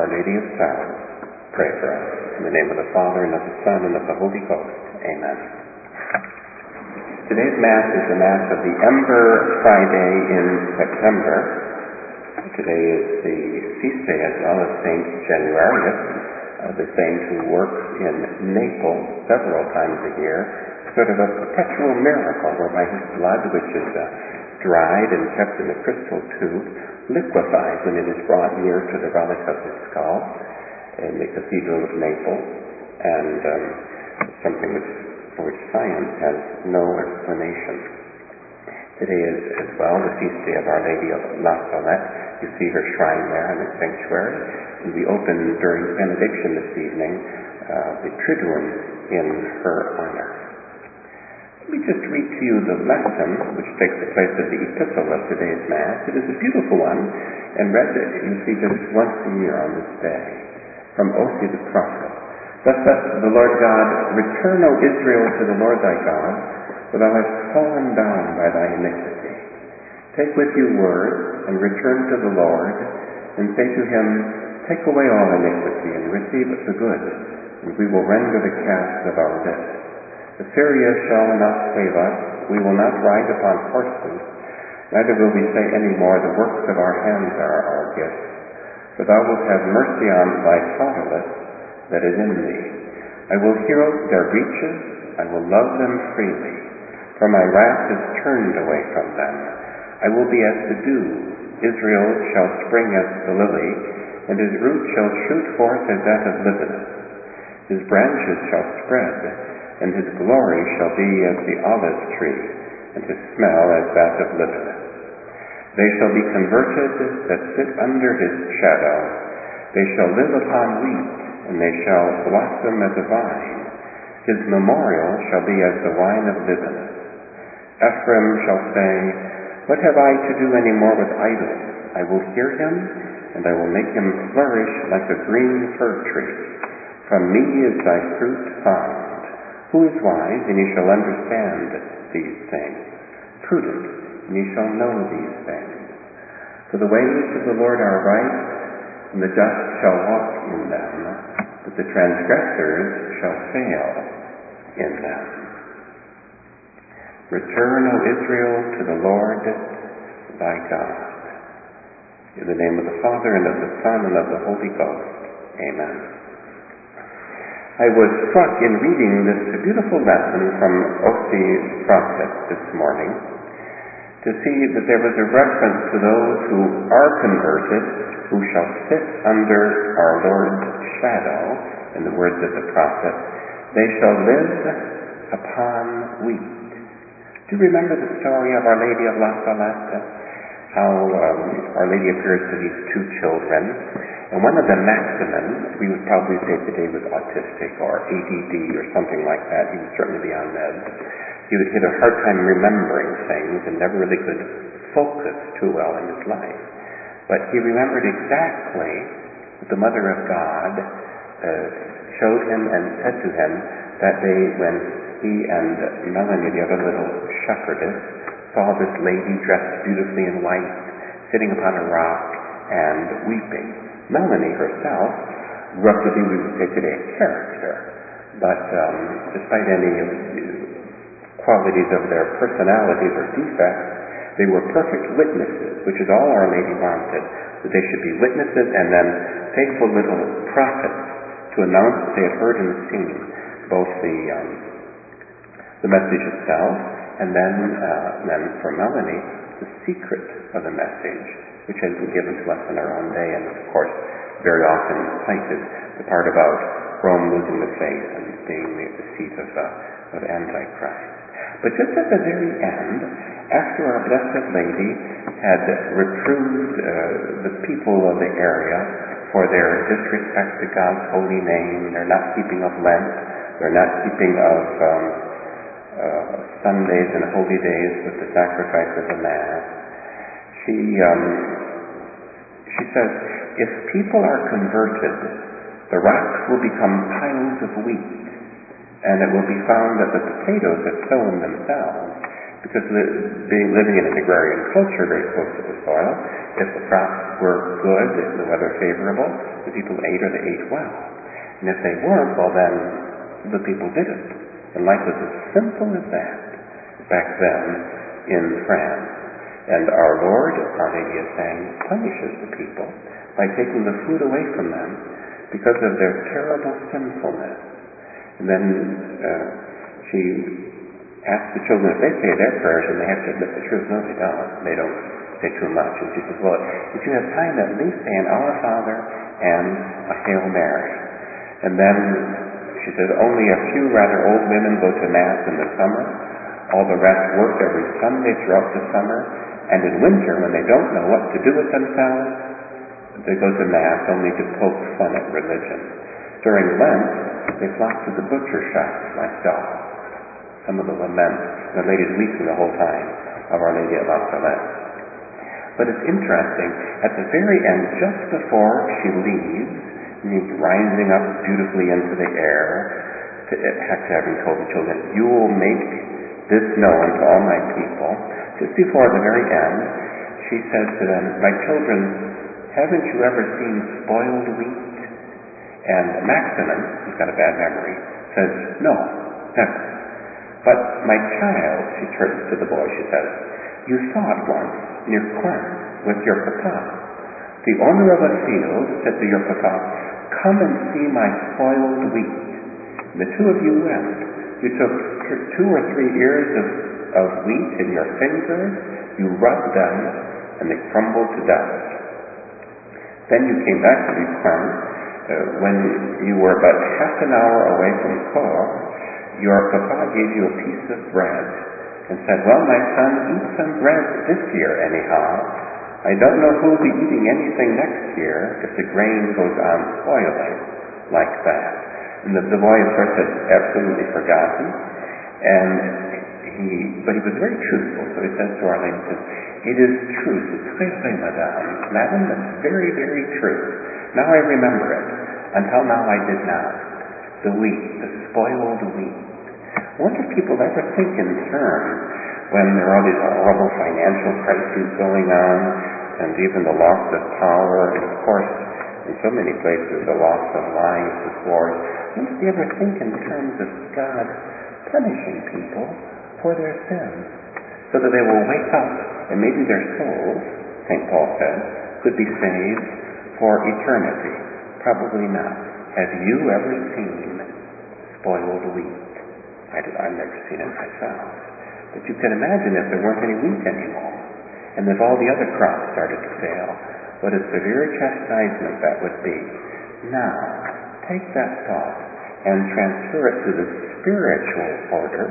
Our Lady of Sorrows, pray for us. In the name of the Father, and of the Son, and of the Holy Ghost. Amen. Today's Mass is the Mass of the Ember Friday in September. Today is the feast day as well as Saint Januarius, the saint who works in Naples several times a year, sort of a perpetual miracle whereby his blood, which is dried and kept in a crystal tube, liquefies when it is brought near to the relic of his skull in the Cathedral of Naples, and something for which science has no explanation. Today is as well the feast day of Our Lady of La Salette. You see her shrine there in the sanctuary, and we open during benediction this evening the Triduum in her honor. Let me just read to you the lesson which takes the place of the epistle of today's Mass. It is a beautiful one, and read, you see, just once a year on this day, from Osee the prophet. Thus saith the Lord God, Return, O Israel, to the Lord thy God, for thou hast fallen down by thy iniquity. Take with you word, and return to the Lord, and say to him, Take away all iniquity, and receive the good, and we will render the calves of our lips. Assyria shall not save us, we will not ride upon horses, neither will we say any more, The works of our hands are our gifts. For thou wilt have mercy on thy fatherless that is in thee. I will heal their breaches, I will love them freely, for my wrath is turned away from them. I will be as the dew, Israel shall spring as the lily, and his root shall shoot forth as that of Libanus. His branches shall spread, and his glory shall be as the olive tree, and his smell as that of Libanus. They shall be converted that sit under his shadow. They shall live upon wheat, and they shall blossom as a vine. His memorial shall be as the wine of Libanus. Ephraim shall say, What have I to do any more with idols? I will hear him, and I will make him flourish like a green fir tree. From me is thy fruit found. Who is wise, and he shall understand these things? Prudent, and ye shall know these things. For the ways of the Lord are right, and the just shall walk in them, but the transgressors shall fail in them. Return, O Israel, to the Lord thy God. In the name of the Father, and of the Son, and of the Holy Ghost. Amen. I was struck in reading this beautiful lesson from Osee the prophet this morning to see that there was a reference to those who are converted, who shall sit under our Lord's shadow, in the words of the prophet. They shall live upon wheat. Do you remember the story of Our Lady of La Salette? How Our Lady appears to these two children, and one of them, Maximin, we would probably say today was autistic or ADD or something like that. He would certainly be on meds. He would hit a hard time remembering things and never really could focus too well in his life. But he remembered exactly what the Mother of God showed him and said to him that day when he and Melanie, the other little shepherdess, saw this lady dressed beautifully in white, sitting upon a rock and weeping. Melanie herself grew up to be, we would say today, a character. But despite any qualities of their personalities or defects, they were perfect witnesses, which is all Our Lady wanted, that they should be witnesses and then faithful little prophets to announce what they had heard and seen, both the message itself, and then for Melanie, the secret of the message, which has been given to us in our own day, and of course very often cited, the part about Rome losing the faith and being the seat of Antichrist. But just at the very end, after our Blessed Lady had reproved the people of the area for their disrespect to God's holy name, their not keeping of Lent, their not keeping of Sundays and holy days with the sacrifice of the Mass, she says, if people are converted, the rocks will become piles of wheat, and it will be found that the potatoes have sown themselves Because being living in an agrarian culture very close to the soil, if the crops were good, the weather favorable, the people ate or they ate well. And if they weren't, well then the people didn't. And life was as simple as that back then in France. And our Lord, Our Lady is saying, punishes the people by taking the food away from them because of their terrible sinfulness. And then she asks the children if they say their prayers, and they have to admit the truth. No, they don't. They don't say too much. And she says, well, if you have time, at least say an Our Father and a Hail Mary. And then she says, only a few rather old women go to Mass in the summer. All the rest work every Sunday throughout the summer. And in winter, when they don't know what to do with themselves, they go to Mass only to poke fun at religion. During Lent, they flock to the butcher shops like dogs. Some of the laments, the ladies weeping the whole time of Our Lady of La Salette. But it's interesting, at the very end, just before she leaves, rising up beautifully into the air, after having told the children, you will make this known to all my people, just before the very end, she says to them, my children, haven't you ever seen spoiled wheat? And Maximin, who's got a bad memory, says, no, never. But my child, she turns to the boy, she says, you saw it once near Quern with your papa. The owner of a field said to your papa, come and see my spoiled wheat. And the two of you went. You took 2 or 3 ears of wheat in your fingers, you rubbed them, and they crumbled to dust. Then you came back to Quern. When you were about half an hour away from Caux, your papa gave you a piece of bread and said, well, my son, eat some bread this year anyhow. I don't know who'll be eating anything next year if the grain goes on spoiling like that. And the boy, of course, had absolutely forgotten. But he was very truthful. So he says to Our Lady, it is true, c'est très vrai, madame, that's very, very true. Now I remember it. Until now I did not. The wheat, the spoiled wheat. I wonder if people ever think in terms, when there are all these horrible financial crises going on, and even the loss of power, and of course, in so many places, the loss of lives, the wars. I wonder if they ever think in terms of God punishing people for their sins, so that they will wake up, and maybe their souls, St. Paul says, could be saved for eternity. Probably not. Have you ever seen spoiled wheat? I've never seen it myself. But you can imagine if there weren't any wheat anymore, and if all the other crops started to fail, what a severe chastisement that would be. Now, take that thought and transfer it to the spiritual order,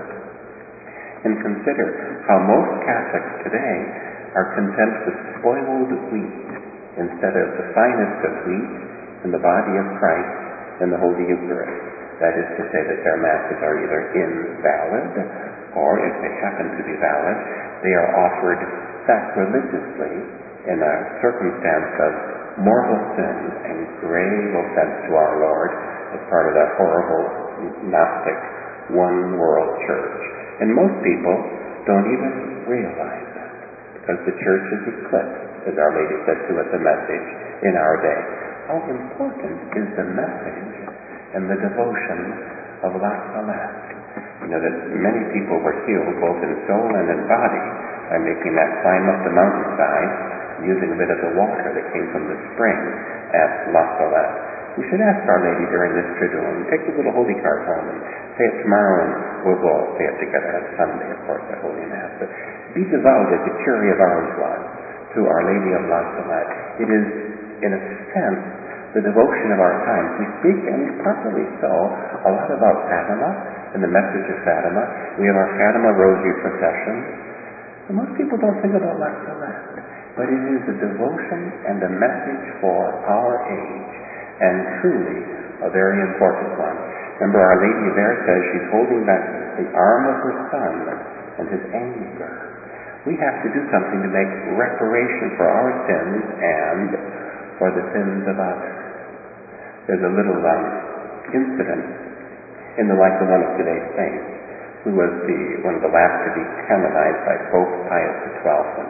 and consider how most Catholics today are content with spoiled wheat instead of the finest of wheat in the body of Christ in the Holy Eucharist. That is to say that their Masses are either invalid, or if they happen to be valid, they are offered sacrilegiously in a circumstance of mortal sin and grave offense to our Lord as part of that horrible Gnostic one-world church. And most people don't even realize it, because the church is eclipsed, as Our Lady said to us, a message in our day. How important is the message and the devotion of La Salette? You know that many people were healed both in soul and in body by making that climb up the mountainside using a bit of the water that came from the spring at La Salette. We should ask Our Lady during this Triduum, take the little holy card home and say it tomorrow, and we'll say it together on Sunday, of course, at Holy Mass. But be devout as the Curie of Ars was to Our Lady of La Salette. It is, in a sense, the devotion of our times. We speak, and properly so, a lot about Fatima and the message of Fatima. We have our Fatima Rosary procession. And most people don't think about La Salette, but it is a devotion and a message for our age, and truly a very important one. Remember, Our Lady there says she's holding back the arm of her Son and his anger. We have to do something to make reparation for our sins and for the sins of others. There's a little incident in the life of one of today's saints. who was one of the last to be canonized by Pope Pius XII in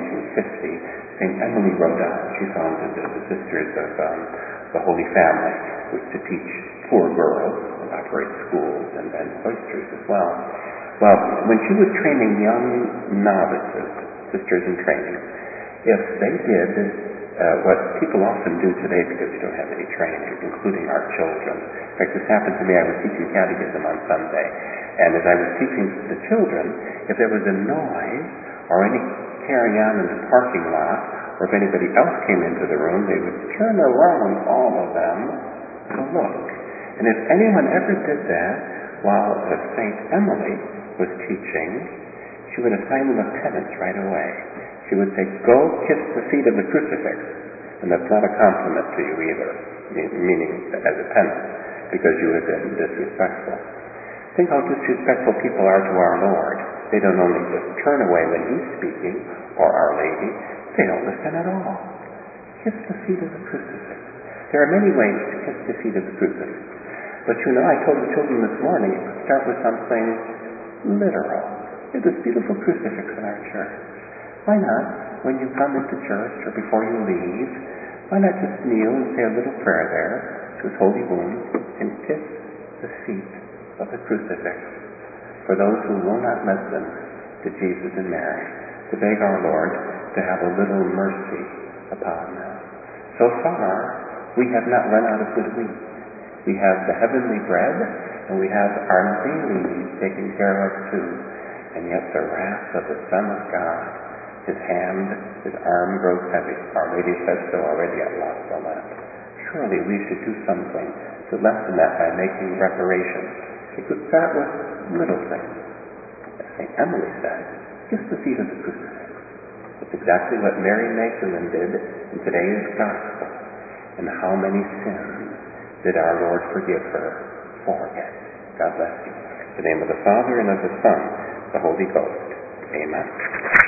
1950, St. Emily wrote down. She founded the Sisters of the Holy Family, which to teach poor girls and operate schools and then cloisters as well. Well, when she was training young novices, sisters in training, if they did what people often do today because we don't have any training, including our children. In fact, this happened to me. I was teaching catechism on Sunday, and as I was teaching the children, if there was a noise or any carrying on in the parking lot, or if anybody else came into the room, they would turn around, all of them, to look. And if anyone ever did that while St. Emily was teaching, she would assign them a penance right away. She would say, go kiss the feet of the crucifix. And that's not a compliment to you either, meaning as a penance, because you have been disrespectful. Think how disrespectful people are to our Lord. They don't only just turn away when He's speaking, or Our Lady, they don't listen at all. Kiss the feet of the crucifix. There are many ways to kiss the feet of the crucifix. But you know, I told the children this morning, it could start with something literal. There's this beautiful crucifix in our church. Why not, when you come into church or before you leave, why not just kneel and say a little prayer there to His holy wounds and kiss the feet of the crucifix for those who will not listen to Jesus and Mary, to beg our Lord to have a little mercy upon them. So far, we have not run out of good wheat. We have the heavenly bread, and we have our daily needs taken care of too. And yet the wrath of the Son of God, His hand, His arm grows heavy. Our Lady said so already at La Salette. Surely we should do something to lessen that by making reparation. It could start with little things. As St. Emily said, kiss the feet of the crucifix. It's exactly what Mary Magdalene did in today's gospel. And how many sins did our Lord forgive her for it? God bless you. In the name of the Father, and of the Son, the Holy Ghost. Amen.